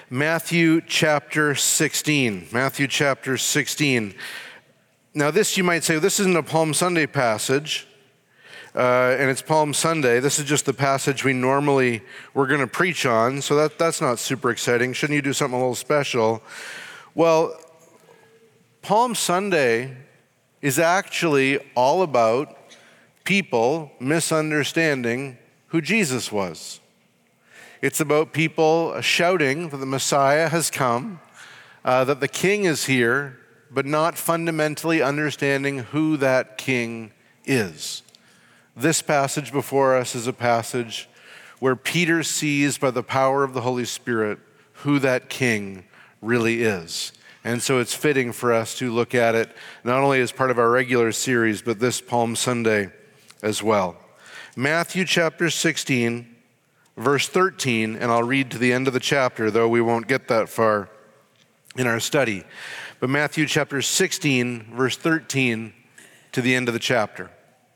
Matthew chapter 16. Matthew chapter 16. Now this, you might say, this isn't a Palm Sunday passage, and it's Palm Sunday. This is just the passage we're going to preach on, so that's not super exciting. Shouldn't you do something a little special? Well, Palm Sunday is actually all about people misunderstanding who Jesus was. It's about people shouting that the Messiah has come, that the King is here, but not fundamentally understanding who that King is. This passage before us is a passage where Peter sees by the power of the Holy Spirit who that King really is. And so it's fitting for us to look at it not only as part of our regular series, but this Palm Sunday as well. Matthew chapter 16, verse 13, and I'll read to the end of the chapter, though we won't get that far in our study. But Matthew chapter 16, verse 13, to the end of the chapter.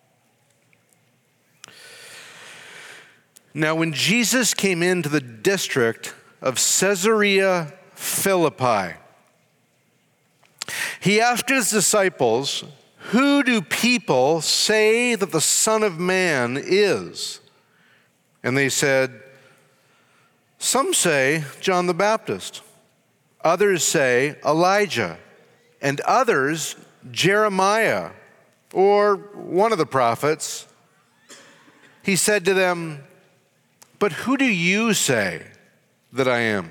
Now, when Jesus came into the district of Caesarea Philippi, he asked his disciples, "Who do people say that the Son of Man is?" And they said, "Some say John the Baptist, others say Elijah, and others Jeremiah, or one of the prophets." He said to them, "But who do you say that I am?"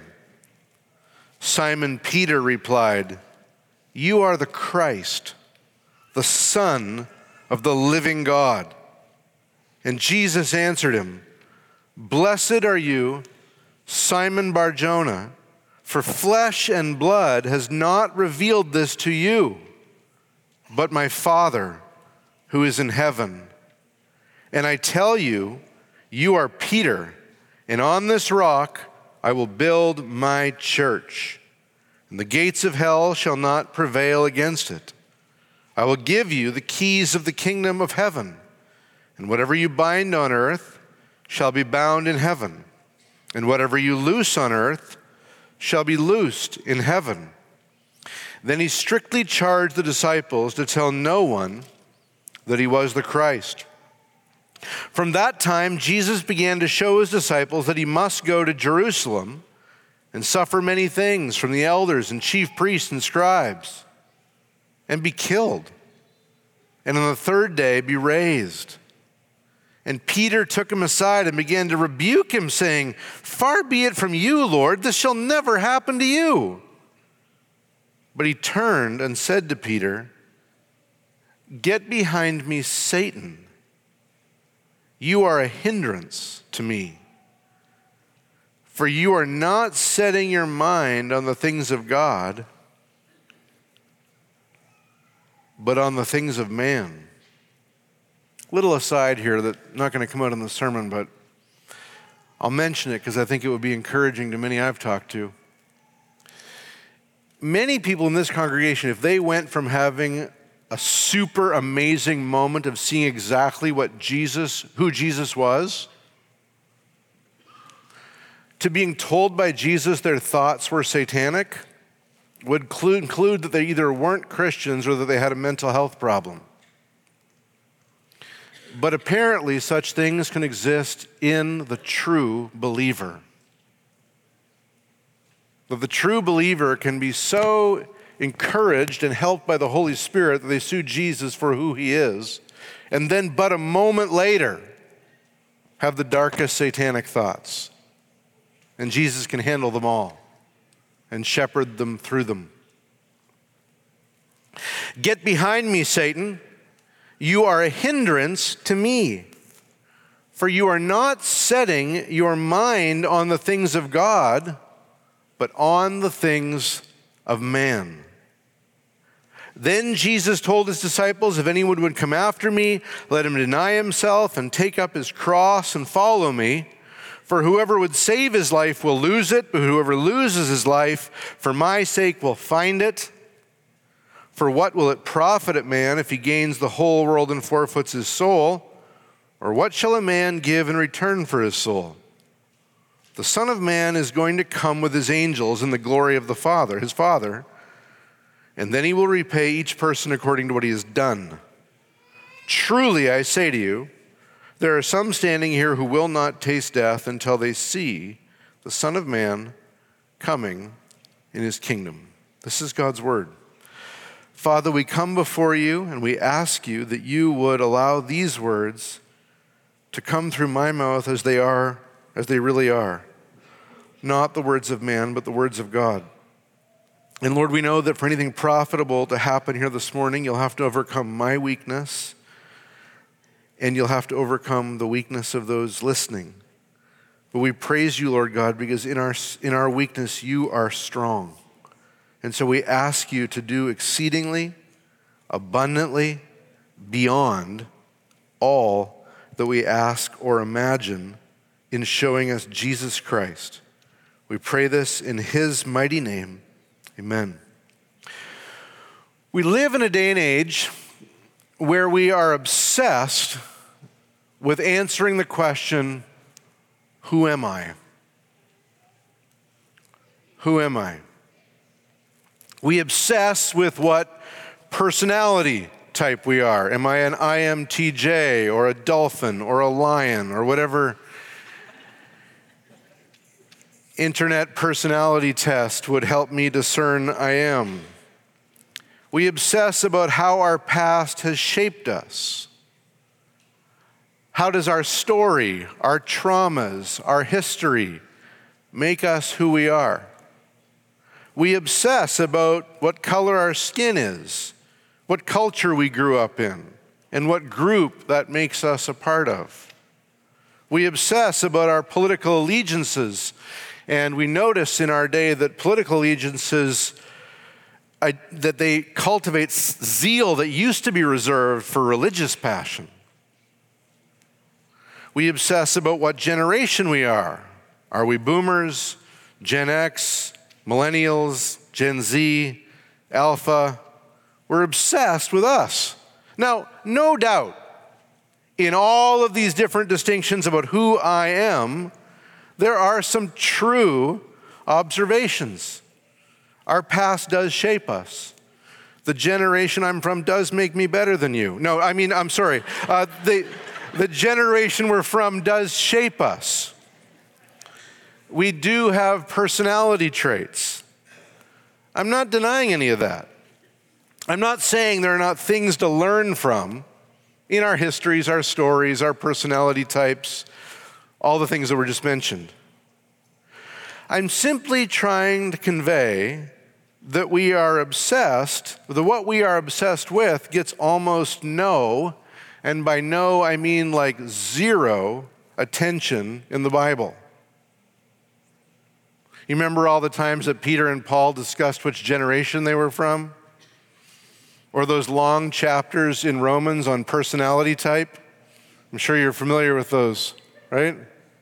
Simon Peter replied, "You are the Christ, the Son of the living God." And Jesus answered him, "Blessed are you, Simon Bar-Jonah, for flesh and blood has not revealed this to you, but my Father who is in heaven. And I tell you, you are Peter, and on this rock I will build my church, and the gates of hell shall not prevail against it. I will give you the keys of the kingdom of heaven, and whatever you bind on earth shall be bound in heaven, and whatever you loose on earth shall be loosed in heaven." Then he strictly charged the disciples to tell no one that he was the Christ. From that time, Jesus began to show his disciples that he must go to Jerusalem and suffer many things from the elders and chief priests and scribes, and be killed, and on the third day be raised. And Peter took him aside and began to rebuke him, saying, "Far be it from you, Lord, this shall never happen to you." But he turned and said to Peter, "Get behind me, Satan. You are a hindrance to me. For you are not setting your mind on the things of God, but on the things of man." Little aside here that's not going to come out in the sermon, but I'll mention it because I think it would be encouraging to many I've talked to. Many people in this congregation, if they went from having a super amazing moment of seeing exactly who Jesus was, to being told by Jesus their thoughts were satanic, would conclude that they either weren't Christians or that they had a mental health problem. But apparently such things can exist in the true believer. That the true believer can be so encouraged and helped by the Holy Spirit that they sue Jesus for who he is, and then but a moment later have the darkest satanic thoughts. And Jesus can handle them all and shepherd them through them. "Get behind me, Satan. You are a hindrance to me, for you are not setting your mind on the things of God, but on the things of man." Then Jesus told his disciples, "If anyone would come after me, let him deny himself and take up his cross and follow me. For whoever would save his life will lose it, but whoever loses his life for my sake will find it. For what will it profit a man if he gains the whole world and forfeits his soul? Or what shall a man give in return for his soul? The Son of Man is going to come with his angels in the glory of the Father, his Father, and then he will repay each person according to what he has done. Truly, I say to you, there are some standing here who will not taste death until they see the Son of Man coming in his kingdom. This is God's word. Father, we come before you and we ask you that you would allow these words to come through my mouth as they really are. Not the words of man, but the words of God. And Lord, we know that for anything profitable to happen here this morning, you'll have to overcome my weakness, and you'll have to overcome the weakness of those listening. But we praise you, Lord God, because in our weakness, you are strong. And so we ask you to do exceedingly, abundantly, beyond all that we ask or imagine in showing us Jesus Christ. We pray this in his mighty name. Amen. We live in a day and age where we are obsessed with answering the question, who am I? Who am I? We obsess with what personality type we are. Am I an INTJ or a dolphin or a lion or whatever internet personality test would help me discern I am. We obsess about how our past has shaped us. How does our story, our traumas, our history make us who we are? We obsess about what color our skin is, what culture we grew up in, and what group that makes us a part of. We obsess about our political allegiances, and we notice in our day that political allegiances, that they cultivate zeal that used to be reserved for religious passion. We obsess about what generation we are. Are we boomers, Gen X, millennials, Gen Z, Alpha? We're obsessed with us. Now, no doubt, in all of these different distinctions about who I am, there are some true observations. Our past does shape us. The generation I'm from does make me better than you. No, I mean, I'm sorry. The generation we're from does shape us. We do have personality traits. I'm not denying any of that. I'm not saying there are not things to learn from in our histories, our stories, our personality types, all the things that were just mentioned. I'm simply trying to convey that we are obsessed, that what we are obsessed with gets almost no, and by no I mean like zero attention in the Bible. You remember all the times that Peter and Paul discussed which generation they were from? Or those long chapters in Romans on personality type? I'm sure you're familiar with those, right?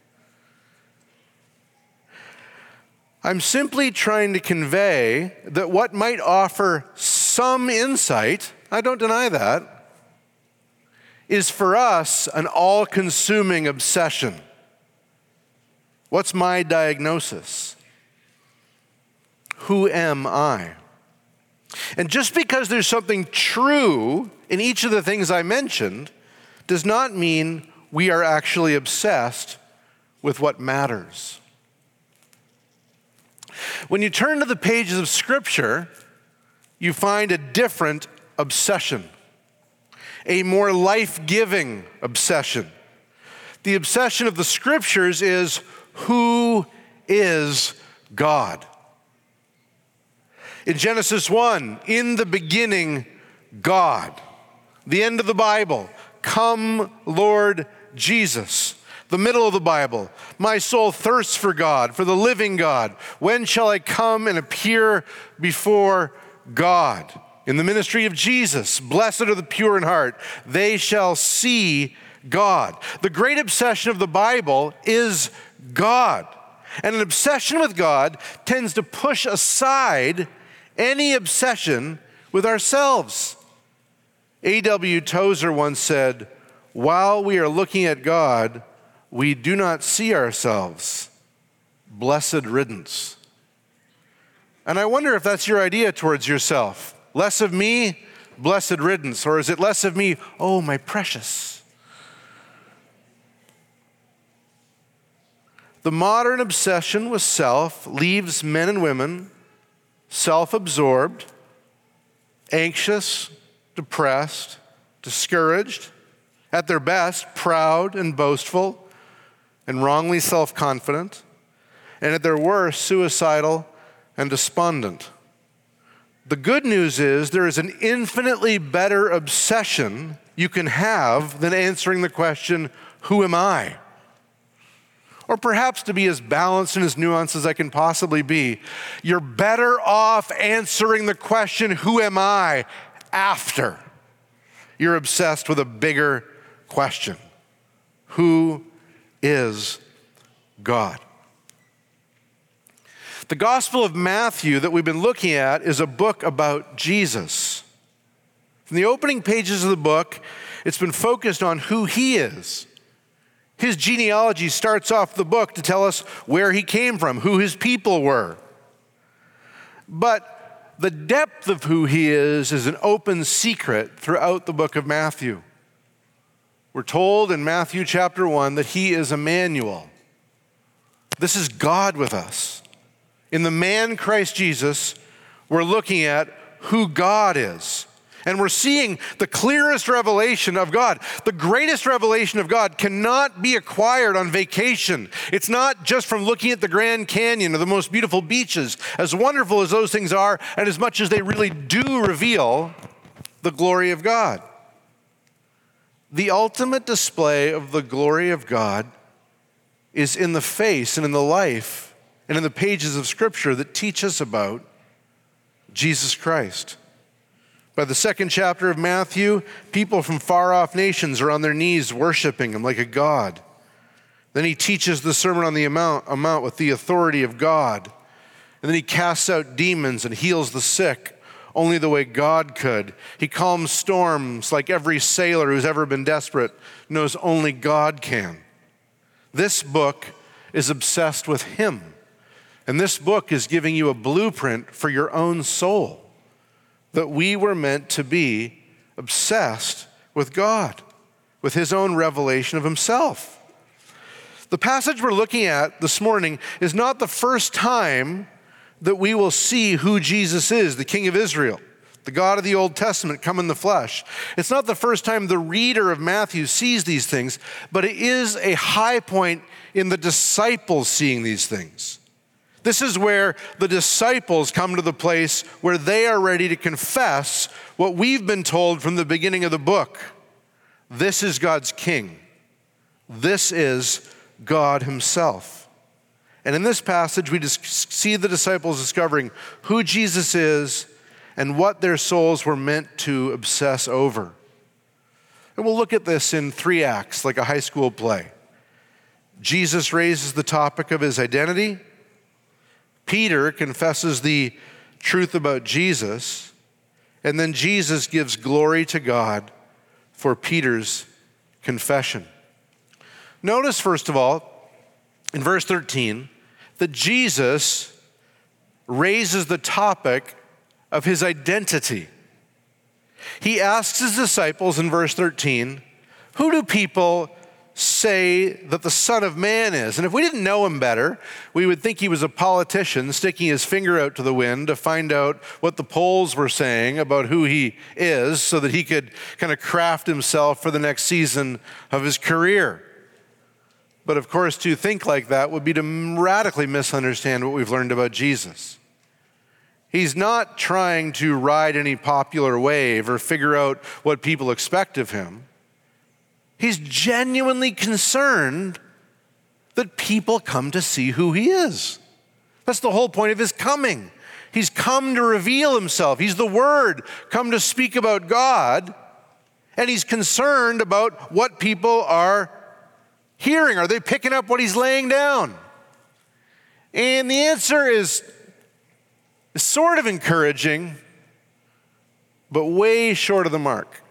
I'm simply trying to convey that what might offer some insight, I don't deny that, is for us an all-consuming obsession. What's my diagnosis? Who am I? And just because there's something true in each of the things I mentioned does not mean we are actually obsessed with what matters. When you turn to the pages of Scripture, you find a different obsession, a more life-giving obsession. The obsession of the Scriptures is, who is God? In Genesis 1, in the beginning, God. The end of the Bible, come Lord Jesus. The middle of the Bible, my soul thirsts for God, for the living God. When shall I come and appear before God? In the ministry of Jesus, blessed are the pure in heart, they shall see God. The great obsession of the Bible is God. And an obsession with God tends to push aside any obsession with ourselves. A.W. Tozer once said, while we are looking at God, we do not see ourselves. blessed riddance. And I wonder if that's your idea towards yourself. Less of me, blessed riddance. Or is it less of me, oh, my precious? The modern obsession with self leaves men and women self-absorbed, anxious, depressed, discouraged, at their best, proud and boastful, and wrongly self-confident, and at their worst, suicidal and despondent. The good news is there is an infinitely better obsession you can have than answering the question, who am I? Or perhaps, to be as balanced and as nuanced as I can possibly be, you're better off answering the question, who am I, after you're obsessed with a bigger question. Who is God? The Gospel of Matthew that we've been looking at is a book about Jesus. From the opening pages of the book, it's been focused on who he is. His genealogy starts off the book to tell us where he came from, who his people were. But the depth of who he is an open secret throughout the book of Matthew. We're told in Matthew chapter 1 that he is Emmanuel. This is God with us. In the man Christ Jesus, we're looking at who God is. And we're seeing the clearest revelation of God. The greatest revelation of God cannot be acquired on vacation. It's not just from looking at the Grand Canyon or the most beautiful beaches, as wonderful as those things are, and as much as they really do reveal the glory of God. The ultimate display of the glory of God is in the face and in the life and in the pages of Scripture that teach us about Jesus Christ. By the second chapter of Matthew, people from far-off nations are on their knees worshiping him like a god. Then he teaches the Sermon on the Mount with the authority of God. And then he casts out demons and heals the sick only the way God could. He calms storms like every sailor who's ever been desperate knows only God can. This book is obsessed with him. And this book is giving you a blueprint for your own soul. That we were meant to be obsessed with God, with his own revelation of himself. The passage we're looking at this morning is not the first time that we will see who Jesus is, the King of Israel, the God of the Old Testament come in the flesh. It's not the first time the reader of Matthew sees these things, but it is a high point in the disciples seeing these things. This is where the disciples come to the place where they are ready to confess what we've been told from the beginning of the book. This is God's King. This is God himself. And in this passage, we just see the disciples discovering who Jesus is and what their souls were meant to obsess over. And we'll look at this in 3 acts, like a high school play. Jesus raises the topic of his identity. Peter confesses the truth about Jesus, and then Jesus gives glory to God for Peter's confession. Notice, first of all, in verse 13, that Jesus raises the topic of his identity. He asks his disciples in verse 13, who do people say that the Son of Man is? And if we didn't know him better, we would think he was a politician sticking his finger out to the wind to find out what the polls were saying about who he is so that he could kind of craft himself for the next season of his career. But of course, to think like that would be to radically misunderstand what we've learned about Jesus. He's not trying to ride any popular wave or figure out what people expect of him. He's genuinely concerned that people come to see who he is. That's the whole point of his coming. He's come to reveal himself. He's the Word come to speak about God, and he's concerned about what people are hearing. Are they picking up what he's laying down? And the answer is sort of encouraging, but way short of the mark.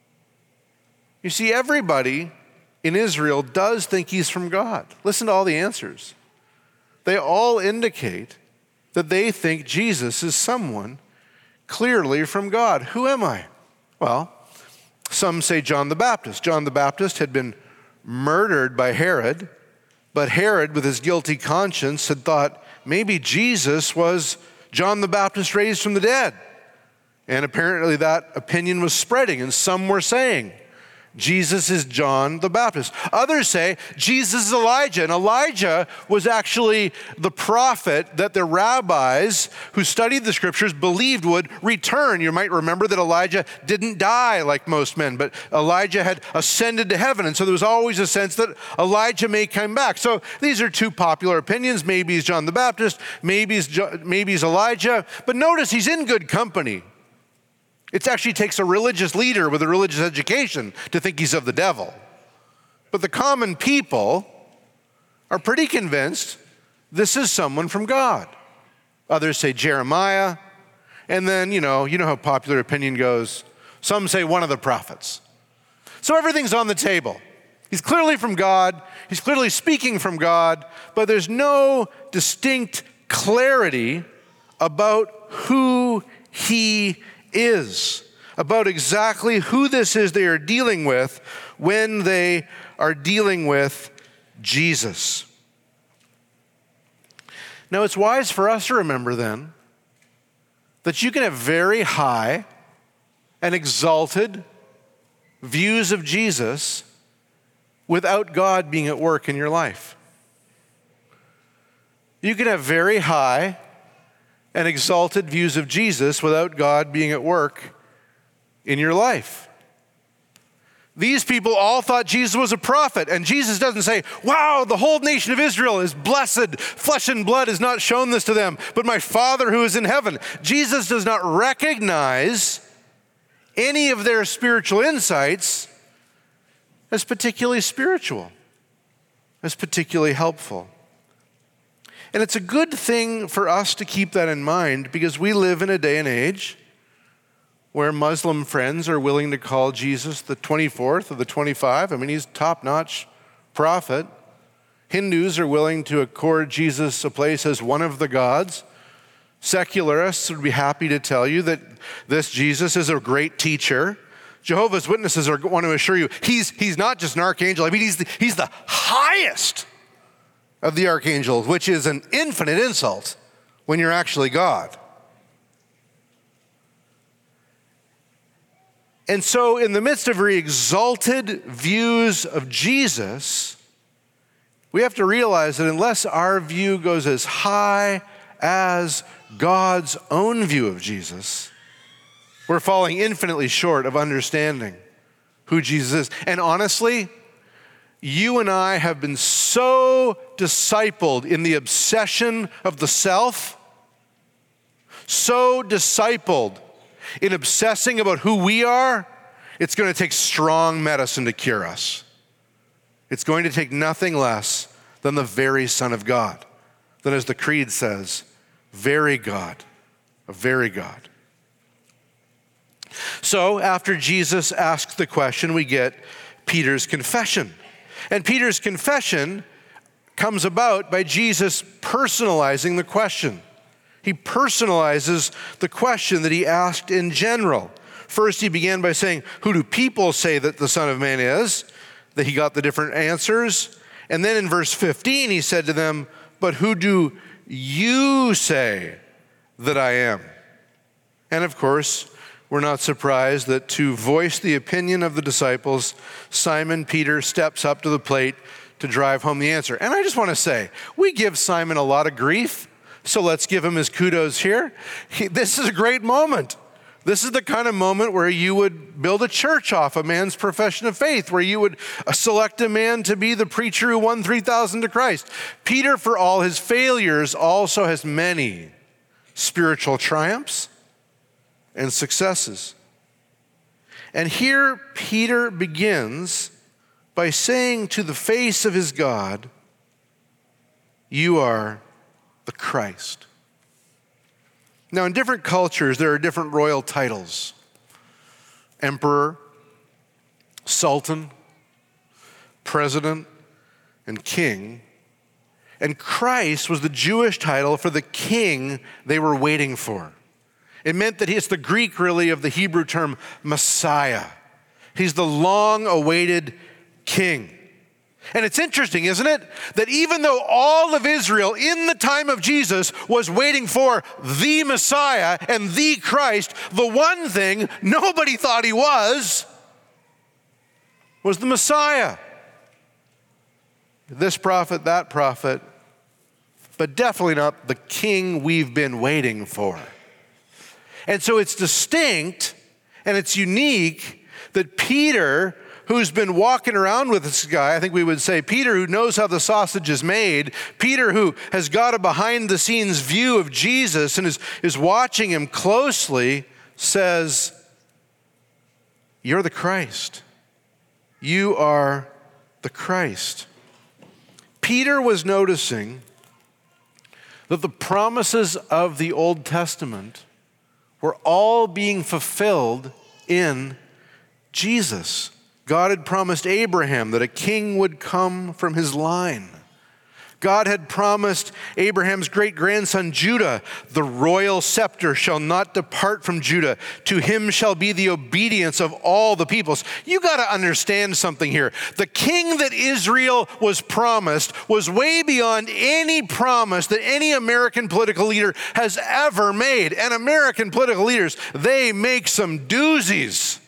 You see, everybody in Israel does think he's from God. Listen to all the answers. they all indicate that they think Jesus is someone clearly from God. Who am I? Well, some say John the Baptist. John the Baptist had been murdered by Herod, but Herod, with his guilty conscience, had thought maybe Jesus was John the Baptist raised from the dead. And apparently that opinion was spreading, and some were saying, Jesus is John the Baptist. Others say Jesus is Elijah, and Elijah was actually the prophet that the rabbis who studied the scriptures believed would return. You might remember that Elijah didn't die like most men, but Elijah had ascended to heaven, and so there was always a sense that Elijah may come back. So these are two popular opinions. Maybe he's John the Baptist, maybe he's Elijah, but notice he's in good company. It actually takes a religious leader with a religious education to think he's of the devil. But the common people are pretty convinced this is someone from God. Others say Jeremiah. And then, you know how popular opinion goes. Some say one of the prophets. So everything's on the table. He's clearly from God. He's clearly speaking from God. But there's no distinct clarity about who he is, about exactly who this is they are dealing with when they are dealing with Jesus. Now, it's wise for us to remember then that you can have very high and exalted views of Jesus without God being at work in your life. You can have very high and exalted views of Jesus without God being at work in your life. These people all thought Jesus was a prophet, and Jesus doesn't say, wow, the whole nation of Israel is blessed. Flesh and blood has not shown this to them, but my Father who is in heaven. Jesus does not recognize any of their spiritual insights as particularly spiritual, as particularly helpful. And it's a good thing for us to keep that in mind because we live in a day and age where Muslim friends are willing to call Jesus the 24th of the 25. I mean, he's top-notch prophet. Hindus are willing to accord Jesus a place as one of the gods. Secularists would be happy to tell you that this Jesus is a great teacher. Jehovah's Witnesses want to assure you he's not just an archangel. I mean, he's the highest of the archangels, which is an infinite insult when you're actually God. And so in the midst of very exalted views of Jesus, we have to realize that unless our view goes as high as God's own view of Jesus, we're falling infinitely short of understanding who Jesus is. And honestly, you and I have been so discipled in the obsession of the self, so discipled in obsessing about who we are, it's going to take strong medicine to cure us. It's going to take nothing less than the very Son of God. That, as the Creed says, very God, a very God. So after Jesus asks the question, we get Peter's confession. And Peter's confession comes about by Jesus personalizing the question. He personalizes the question that he asked in general. First, he began by saying, who do people say that the Son of Man is? That he got the different answers. And then in verse 15, he said to them, but who do you say that I am? And of course, we're not surprised that to voice the opinion of the disciples, Simon Peter steps up to the plate to drive home the answer. And I just want to say, we give Simon a lot of grief, so let's give him his kudos here. This is a great moment. This is the kind of moment where you would build a church off a man's profession of faith, where you would select a man to be the preacher who won 3,000 to Christ. Peter, for all his failures, also has many spiritual triumphs and successes. And here Peter begins by saying to the face of his God, you are the Christ. Now, in different cultures, there are different royal titles. Emperor, sultan, president, and king. And Christ was the Jewish title for the king they were waiting for. It meant that it's the Greek, really, of the Hebrew term Messiah. He's the long-awaited king. And it's interesting, isn't it, that even though all of Israel in the time of Jesus was waiting for the Messiah and the Christ, the one thing nobody thought he was the Messiah. This prophet, that prophet, but definitely not the king we've been waiting for. And so it's distinct and it's unique that Peter, who's been walking around with this guy, I think we would say Peter who knows how the sausage is made, Peter who has got a behind-the-scenes view of Jesus and is watching him closely, says, "You're the Christ. You are the Christ." Peter was noticing that the promises of the Old Testament were all being fulfilled in Jesus. God had promised Abraham that a king would come from his line. God had promised Abraham's great-grandson Judah, "The royal scepter shall not depart from Judah. To him shall be the obedience of all the peoples." You got to understand something here. The king that Israel was promised was way beyond any promise that any American political leader has ever made. And American political leaders, they make some doozies.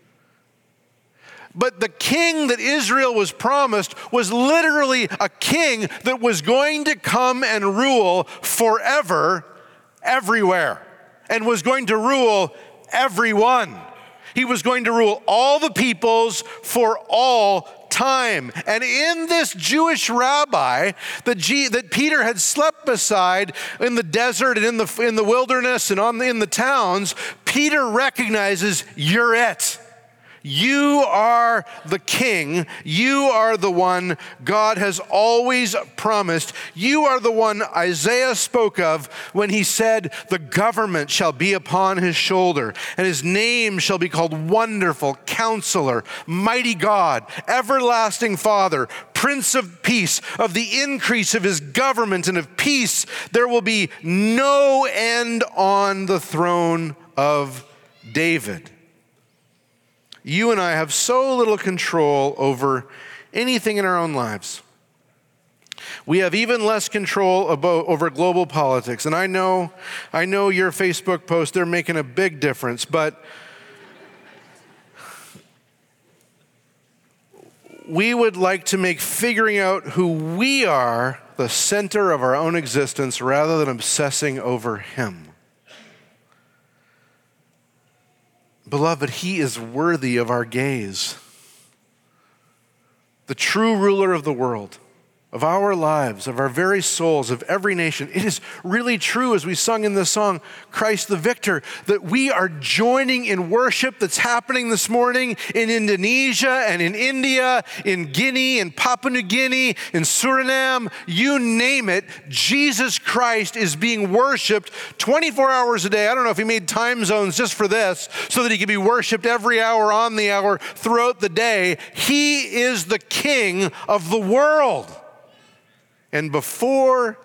But the king that Israel was promised was literally a king that was going to come and rule forever, everywhere, and was going to rule everyone. He was going to rule all the peoples for all time. And in this Jewish rabbi that Peter had slept beside in the desert and in the wilderness and in the towns, Peter recognizes, "You're it. You are the king. You are the one God has always promised. You are the one Isaiah spoke of when he said, 'The government shall be upon his shoulder, and his name shall be called Wonderful Counselor, Mighty God, Everlasting Father, Prince of Peace. Of the increase of his government and of peace, there will be no end on the throne of David.'" You and I have so little control over anything in our own lives. We have even less control over global politics. And I know your Facebook posts, they're making a big difference, but we would like to make figuring out who we are the center of our own existence rather than obsessing over him. Beloved, he is worthy of our gaze. The true ruler of the world, of our lives, of our very souls, of every nation. It is really true, as we sung in this song, Christ the Victor, that we are joining in worship that's happening this morning in Indonesia and in India, in Guinea, in Papua New Guinea, in Suriname, you name it. Jesus Christ is being worshiped 24 hours a day. I don't know if he made time zones just for this, so that he could be worshiped every hour on the hour throughout the day. He is the King of the world. And before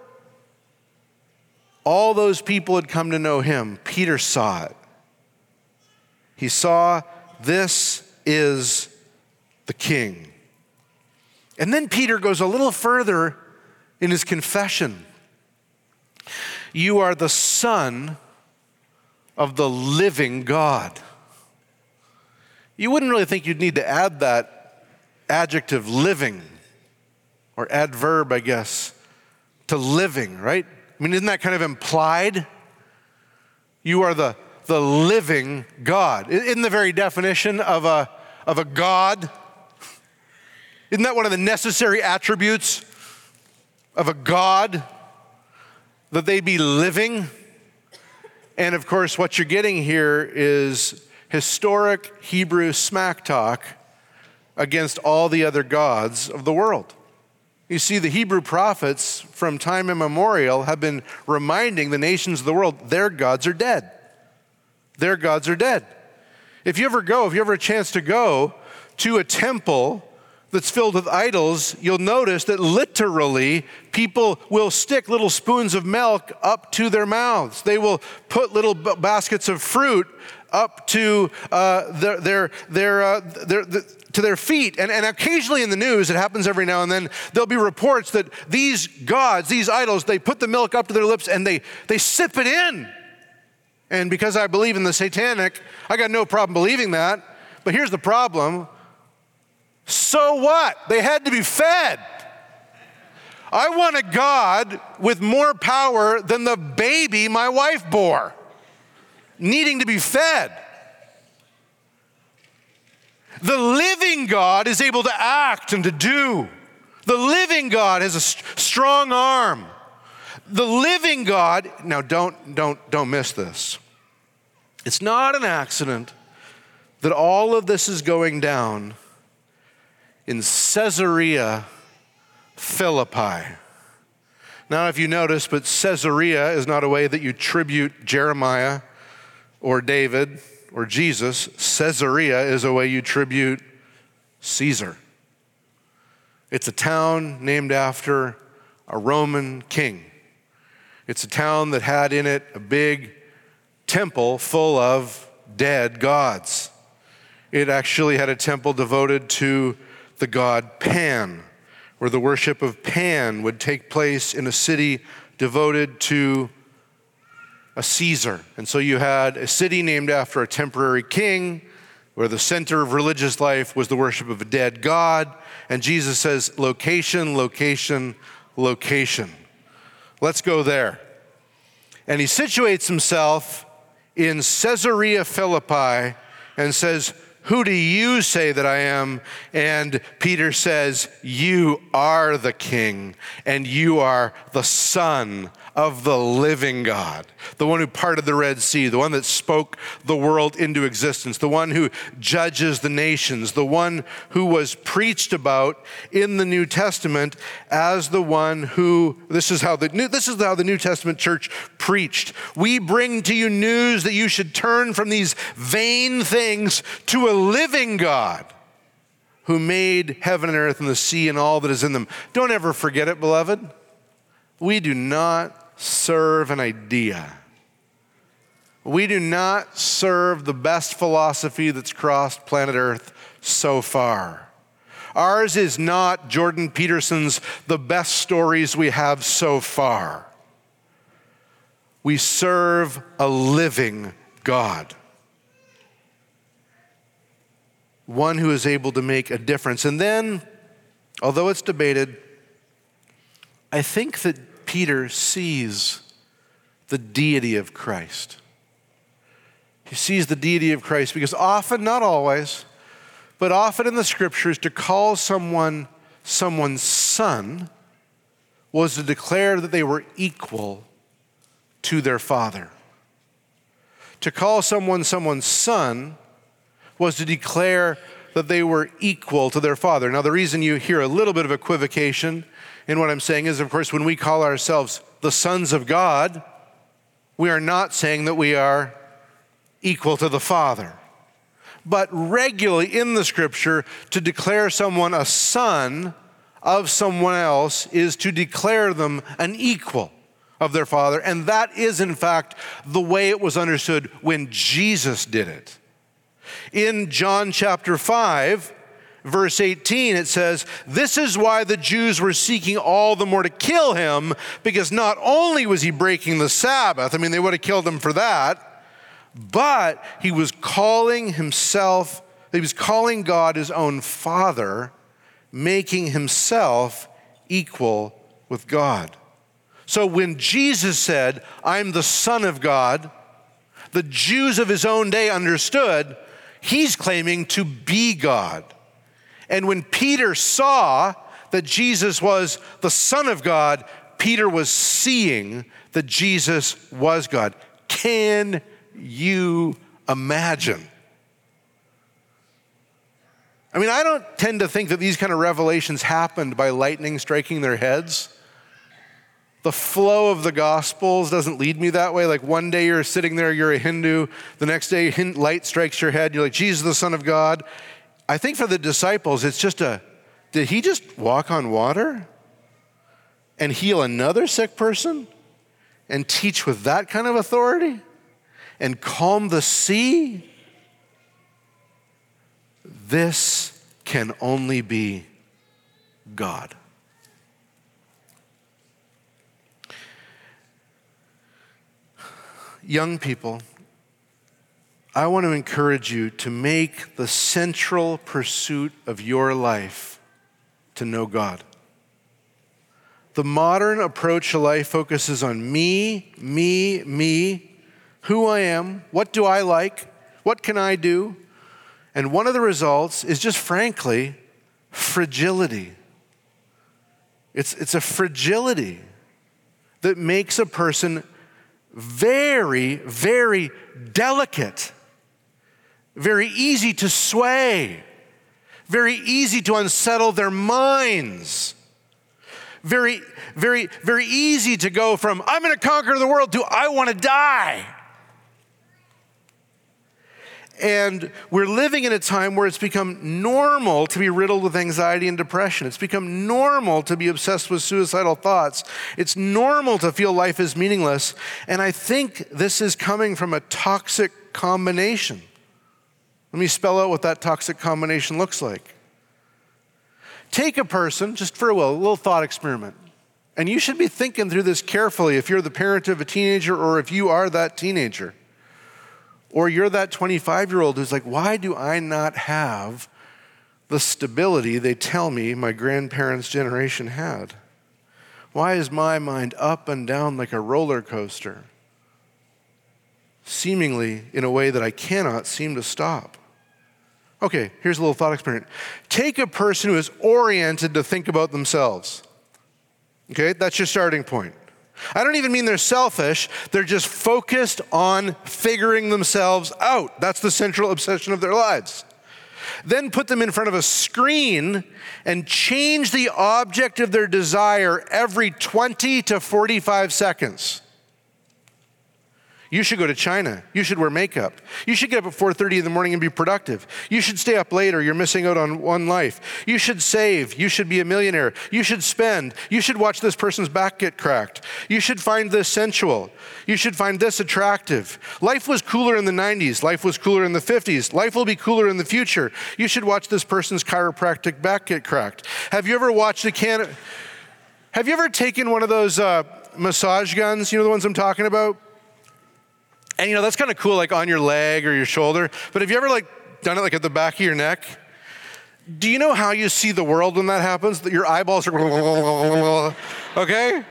all those people had come to know him, Peter saw it. He saw, this is the king. And then Peter goes a little further in his confession. You are the Son of the living God. You wouldn't really think you'd need to add that adjective, living, or adverb, I guess, to living, right? I mean, isn't that kind of implied? You are the living God. Isn't the very definition of a God? Isn't that one of the necessary attributes of a God? That they be living? And of course, what you're getting here is historic Hebrew smack talk against all the other gods of the world. You see, the Hebrew prophets from time immemorial have been reminding the nations of the world, their gods are dead. Their gods are dead. If you ever have a chance to go to a temple that's filled with idols, you'll notice that literally people will stick little spoons of milk up to their mouths. They will put little baskets of fruit up to their feet. And occasionally in the news, it happens every now and then, there'll be reports that these gods, these idols, they put the milk up to their lips and they sip it in. And because I believe in the satanic, I got no problem believing that. But here's the problem. So what? They had to be fed. I want a God with more power than the baby my wife bore, needing to be fed. The living God is able to act and to do. The living God has a strong arm. The living God, now don't miss this. It's not an accident that all of this is going down in Caesarea Philippi. Now, if you notice, but Caesarea is not a way that you tribute Jeremiah or David or Jesus. Caesarea is a way you tribute Caesar. It's a town named after a Roman king. It's a town that had in it a big temple full of dead gods. It actually had a temple devoted to the god Pan, where the worship of Pan would take place in a city devoted to a Caesar. And so you had a city named after a temporary king, where the center of religious life was the worship of a dead god. And Jesus says, location, location, location. Let's go there. And he situates himself in Caesarea Philippi and says, who do you say that I am? And Peter says, you are the king, and you are the Son of the living God, the one who parted the Red Sea, the one that spoke the world into existence, the one who judges the nations, the one who was preached about in the New Testament as the one who, this is how the New Testament church preached. We bring to you news that you should turn from these vain things to a living God who made heaven and earth and the sea and all that is in them. Don't ever forget it, beloved. We do not serve an idea. We do not serve the best philosophy that's crossed planet Earth so far. Ours is not Jordan Peterson's the best stories we have so far. We serve a living God. One who is able to make a difference. And then, although it's debated, I think that Peter sees the deity of Christ. He sees the deity of Christ because often, not always, but often in the scriptures, to call someone's son was to declare that they were equal to their father. To call someone's son was to declare that they were equal to their father. Now, the reason you hear a little bit of equivocation in what I'm saying is, of course, when we call ourselves the sons of God, we are not saying that we are equal to the Father. But regularly in the scripture, to declare someone a son of someone else is to declare them an equal of their Father. And that is, in fact, the way it was understood when Jesus did it. In John chapter 5, verse 18, it says, this is why the Jews were seeking all the more to kill him, because not only was he breaking the Sabbath, I mean, they would have killed him for that, but he was calling God his own Father, making himself equal with God. So when Jesus said, I'm the Son of God, the Jews of his own day understood he's claiming to be God. And when Peter saw that Jesus was the Son of God, Peter was seeing that Jesus was God. Can you imagine? I mean, I don't tend to think that these kind of revelations happened by lightning striking their heads. The flow of the Gospels doesn't lead me that way. Like one day you're sitting there, you're a Hindu. The next day light strikes your head. You're like, Jesus, the Son of God. I think for the disciples, it's just a Did he just walk on water and heal another sick person and teach with that kind of authority and calm the sea? This can only be God. Young people, I want to encourage you to make the central pursuit of your life to know God. The modern approach to life focuses on me, who I am, what do I like, what can I do? And one of the results is just frankly, fragility. It's a fragility that makes a person very, very delicate, very easy to sway, very easy to unsettle their minds, very, very, very easy to go from, I'm going to conquer the world, to I want to die. And we're living in a time where it's become normal to be riddled with anxiety and depression. It's become normal to be obsessed with suicidal thoughts. It's normal to feel life is meaningless. And I think this is coming from a toxic combination. Let me spell out what that toxic combination looks like. Take a person, just for a little thought experiment. And you should be thinking through this carefully if you're the parent of a teenager or if you are that teenager. Or you're that 25-year-old who's like, why do I not have the stability they tell me my grandparents' generation had? Why is my mind up and down like a roller coaster, seemingly in a way that I cannot seem to stop? Okay, here's a little thought experiment. Take a person who is oriented to think about themselves. Okay, that's your starting point. I don't even mean they're selfish. They're just focused on figuring themselves out. That's the central obsession of their lives. Then put them in front of a screen and change the object of their desire every 20 to 45 seconds. You should go to China. You should wear makeup. You should get up at 4:30 in the morning and be productive. You should stay up late or you're missing out on one life. You should save. You should be a millionaire. You should spend. You should watch this person's back get cracked. You should find this sensual. You should find this attractive. Life was cooler in the 90s. Life was cooler in the 50s. Life will be cooler in the future. You should watch this person's chiropractic back get cracked. Have you ever watched Have you ever taken one of those massage guns? You know the ones I'm talking about? And you know, that's kind of cool, like on your leg or your shoulder. But have you ever done it at the back of your neck? Do you know how you see the world when that happens? That your eyeballs are, okay?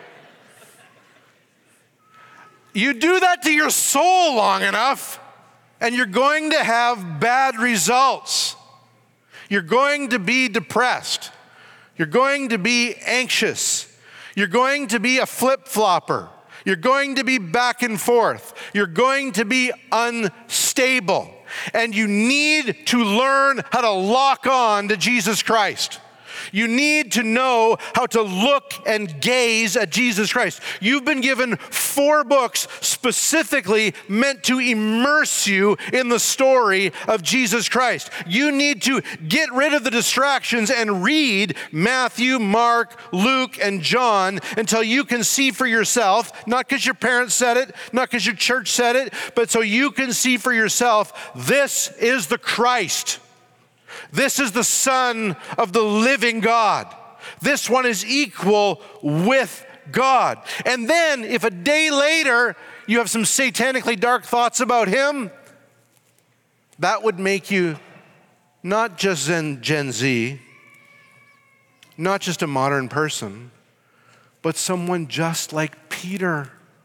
You do that to your soul long enough, and you're going to have bad results. You're going to be depressed. You're going to be anxious. You're going to be a flip-flopper. You're going to be back and forth. You're going to be unstable. And you need to learn how to lock on to Jesus Christ. You need to know how to look and gaze at Jesus Christ. You've been given 4 books specifically meant to immerse you in the story of Jesus Christ. You need to get rid of the distractions and read Matthew, Mark, Luke, and John until you can see for yourself, not because your parents said it, not because your church said it, but so you can see for yourself, this is the Christ. This is the Son of the living God. This one is equal with God. And then if a day later you have some satanically dark thoughts about him, that would make you not just Gen Z, not just a modern person, but someone just like Peter.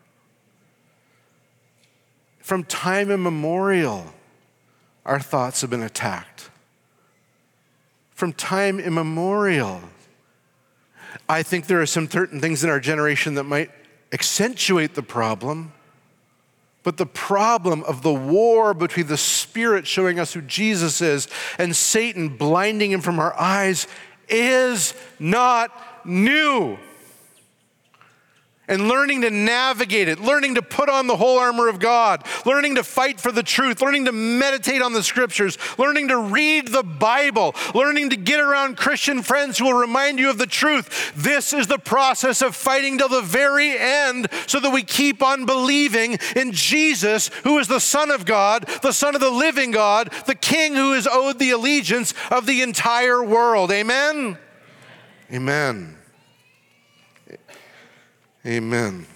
From time immemorial, our thoughts have been attacked. From time immemorial. I think there are some certain things in our generation that might accentuate the problem, but the problem of the war between the Spirit showing us who Jesus is and Satan blinding him from our eyes is not new. and learning to navigate it, learning to put on the whole armor of God, learning to fight for the truth, learning to meditate on the scriptures, learning to read the Bible, learning to get around Christian friends who will remind you of the truth. This is the process of fighting till the very end so that we keep on believing in Jesus, who is the Son of God, the Son of the living God, the King who is owed the allegiance of the entire world. Amen? Amen. Amen.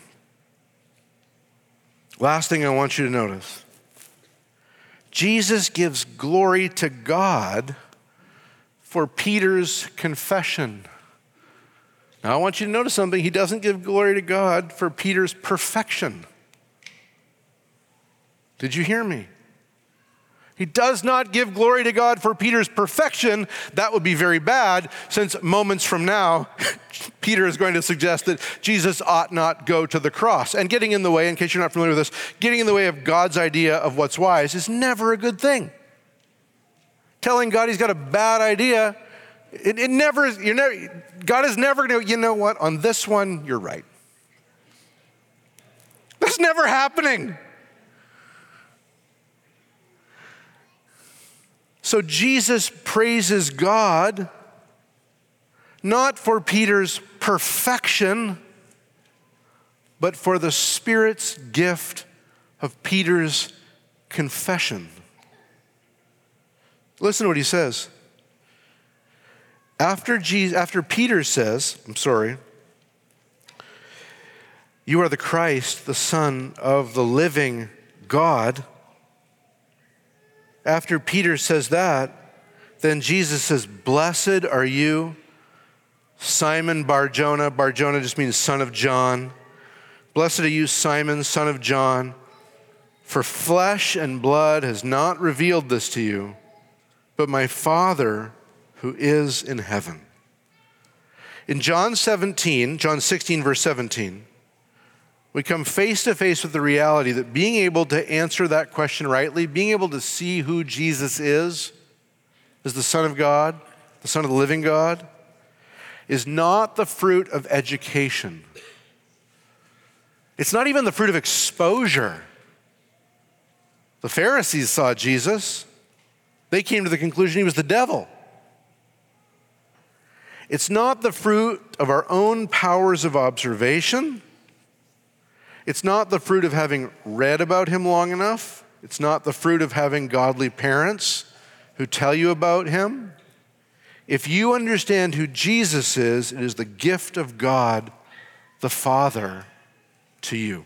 Last thing I want you to notice. Jesus gives glory to God for Peter's confession. Now I want you to notice something. He doesn't give glory to God for Peter's perfection. Did you hear me? He does not give glory to God for Peter's perfection. That would be very bad, since moments from now, Peter is going to suggest that Jesus ought not go to the cross. And getting in the way, in case you're not familiar with this, getting in the way of God's idea of what's wise is never a good thing. Telling God he's got a bad idea, God is never going to, you know what, on this one, you're right. That's never happening. So Jesus praises God not for Peter's perfection, but for the Spirit's gift of Peter's confession. Listen to what he says. After Peter says, you are the Christ, the Son of the living God. After Peter says that, then Jesus says, blessed are you, Simon Bar-Jonah. Bar-Jonah just means son of John. Blessed are you, Simon, son of John, for flesh and blood has not revealed this to you, but my Father who is in heaven. In John 16, verse 17, we come face to face with the reality that being able to answer that question rightly, being able to see who Jesus is the Son of God, the Son of the living God, is not the fruit of education. It's not even the fruit of exposure. The Pharisees saw Jesus. They came to the conclusion he was the devil. It's not the fruit of our own powers of observation. It's not the fruit of having read about him long enough. It's not the fruit of having godly parents who tell you about him. If you understand who Jesus is, it is the gift of God, the Father, to you.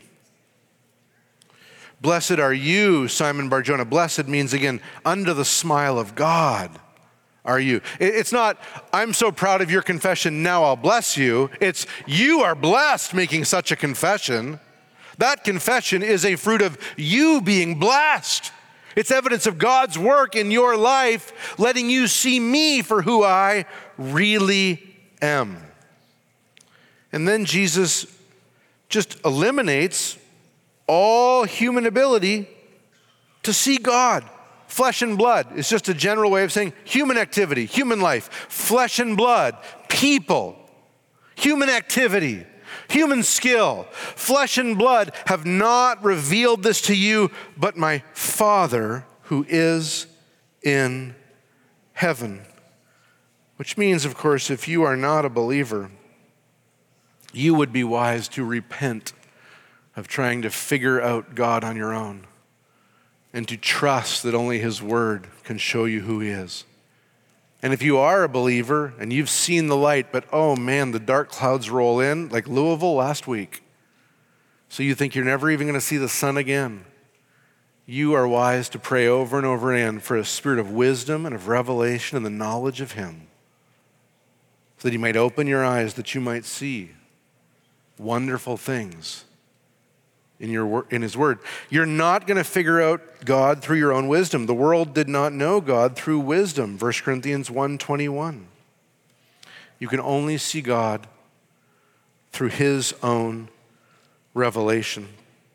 Blessed are you, Simon Bar-Jonah. Blessed means, again, under the smile of God are you. It's not, I'm so proud of your confession, now I'll bless you. It's, you are blessed making such a confession. That confession is a fruit of you being blessed. It's evidence of God's work in your life, letting you see me for who I really am. And then Jesus just eliminates all human ability to see God. Flesh and blood is just a general way of saying human activity, human life, flesh and blood, people, human activity. Human skill, flesh and blood have not revealed this to you, but my Father who is in heaven. Which means, of course, if you are not a believer, you would be wise to repent of trying to figure out God on your own and to trust that only His Word can show you who He is. And if you are a believer and you've seen the light, but oh man, the dark clouds roll in, like Louisville last week, so you think you're never even going to see the sun again, you are wise to pray over and over again for a spirit of wisdom and of revelation and the knowledge of Him, so that He might open your eyes, that you might see wonderful things in His Word. You're not going to figure out God through your own wisdom. The world did not know God through wisdom, 1 Corinthians 1:21. You can only see God through His own revelation.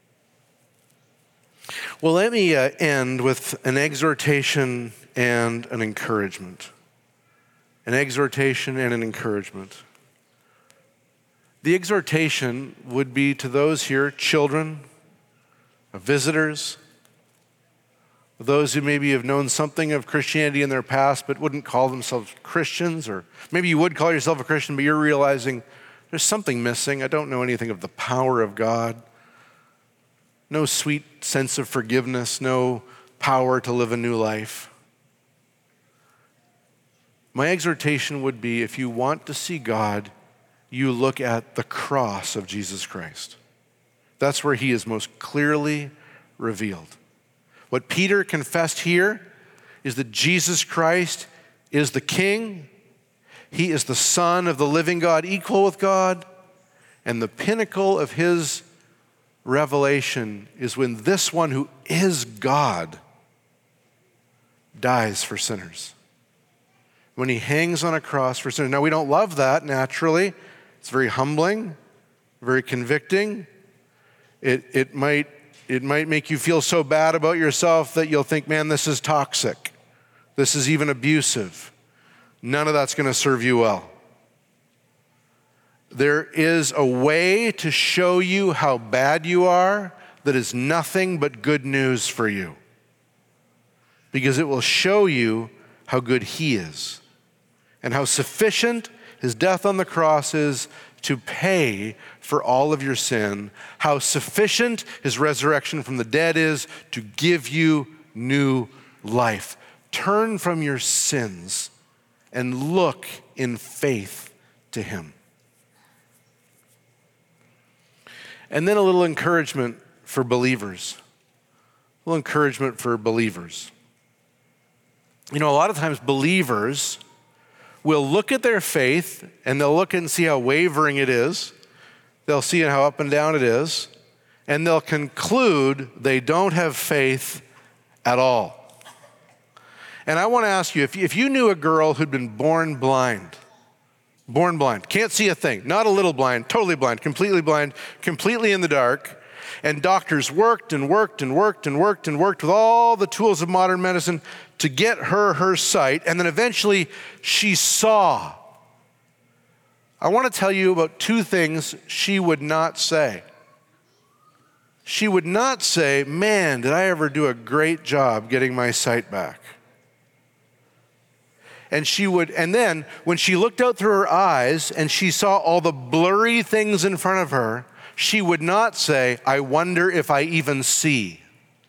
Well, let me end with an exhortation and an encouragement. An exhortation and an encouragement. The exhortation would be to those here, children, visitors, those who maybe have known something of Christianity in their past but wouldn't call themselves Christians, or maybe you would call yourself a Christian but you're realizing there's something missing. I don't know anything of the power of God. No sweet sense of forgiveness, no power to live a new life. My exhortation would be, if you want to see God, you look at the cross of Jesus Christ. That's where he is most clearly revealed. What Peter confessed here is that Jesus Christ is the King. He is the Son of the living God, equal with God. And the pinnacle of his revelation is when this one who is God dies for sinners. When he hangs on a cross for sinners. Now, we don't love that naturally. It's very humbling, very convicting. It might make you feel so bad about yourself that you'll think, man, this is toxic. This is even abusive. None of that's going to serve you well. There is a way to show you how bad you are that is nothing but good news for you, because it will show you how good he is and how sufficient his death on the cross is to pay for all of your sin, how sufficient his resurrection from the dead is to give you new life. Turn from your sins and look in faith to him. And then a little encouragement for believers. A little encouragement for believers. You know, a lot of times believers will look at their faith and they'll look and see how wavering it is. They'll see how up and down it is. And they'll conclude they don't have faith at all. And I want to ask you, if you knew a girl who'd been born blind, can't see a thing, not a little blind, totally blind, completely in the dark, and doctors worked with all the tools of modern medicine to get her sight, and then eventually she saw. I want to tell you about two things she would not say. She would not say, man, did I ever do a great job getting my sight back. And then when she looked out through her eyes and she saw all the blurry things in front of her, she would not say, I wonder if I even see.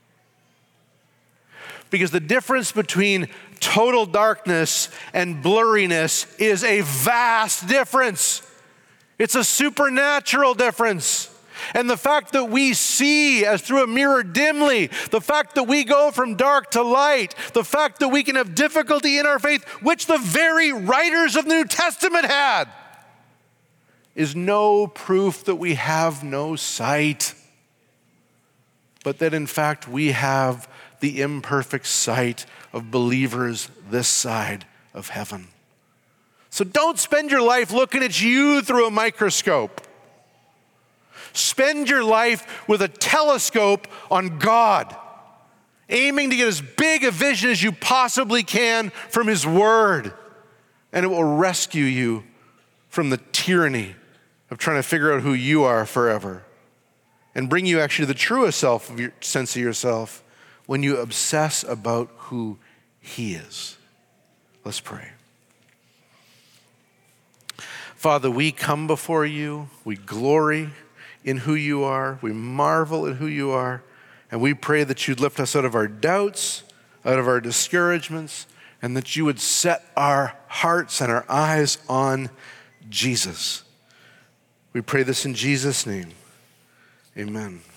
Because the difference between total darkness and blurriness is a vast difference. It's a supernatural difference. And the fact that we see as through a mirror dimly, the fact that we go from dark to light, the fact that we can have difficulty in our faith, which the very writers of the New Testament had, is no proof that we have no sight, but that in fact we have the imperfect sight of believers this side of heaven. So don't spend your life looking at you through a microscope. Spend your life with a telescope on God, aiming to get as big a vision as you possibly can from his word, and it will rescue you from the tyranny of trying to figure out who you are forever, and bring you actually to the truest sense of yourself when you obsess about who he is. Let's pray. Father, we come before you, we glory in who you are, we marvel at who you are, and we pray that you'd lift us out of our doubts, out of our discouragements, and that you would set our hearts and our eyes on Jesus. We pray this in Jesus' name. Amen.